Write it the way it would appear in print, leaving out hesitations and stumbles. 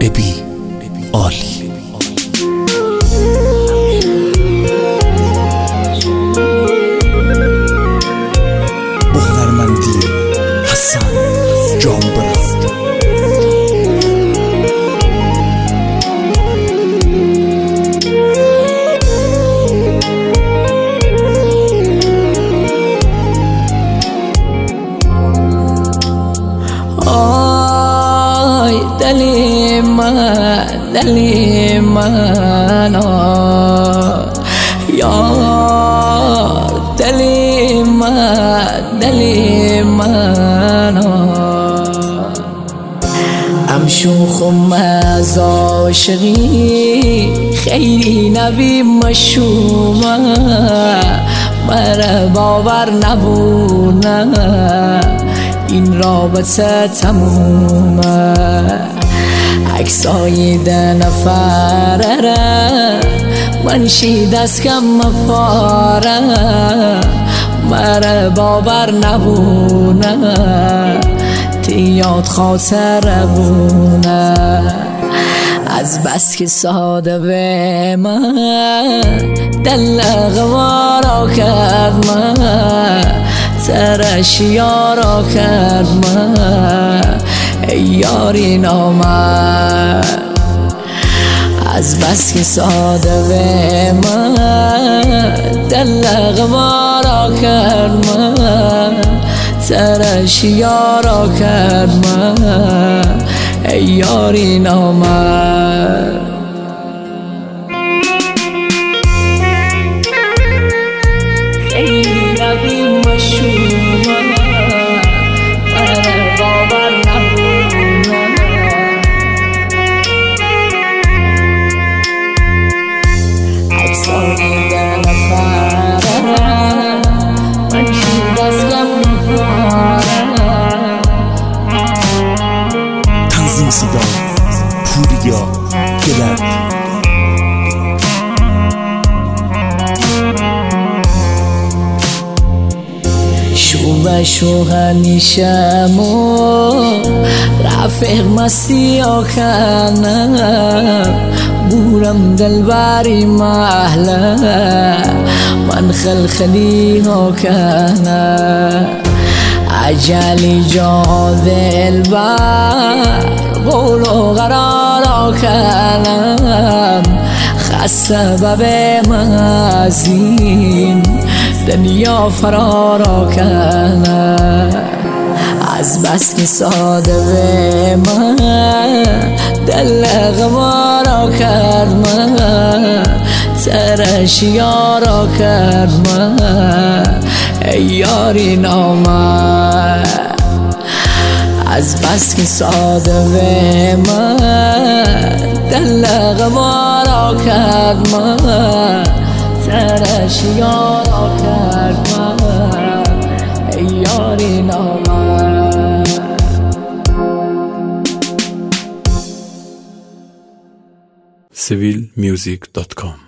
ببین عالی. هنرمندی حسن جانبران. دلی من یار دلی من ام شوخم از عاشقی خیلی نبی مشومه مره باور نبونه این رابطه تمومه عکسای ده نفره منشی دست کم مفاره مره باور نبونه تیاد خاطره بونه از بس که ساده به من دل غوارا کرد من ترش یارا کرد من ای یاری نامد از بس که ساده به من دل غوارا کرد من ترش یارا کرد من ای یاری نامد خیلی نبی مشومه مره باور نبونه عکسانی ده نفره من شید از کم تنظیم صدا پوریا گلر. شو هنیشم و رفیق مستی آکنم بورم دلبری محله من خلخلی آکنم عجلی جا دلبر قول و قرار آکنم خسته به مزین دنیا فرار کنه از بس که ساده به من دل غوارا کرد من ترش یارا کرد من ای یاری نامد از بس که ساده به من دل غوارا کرد من ترش یارا کرد من ای یاری نامد. civilmusic.com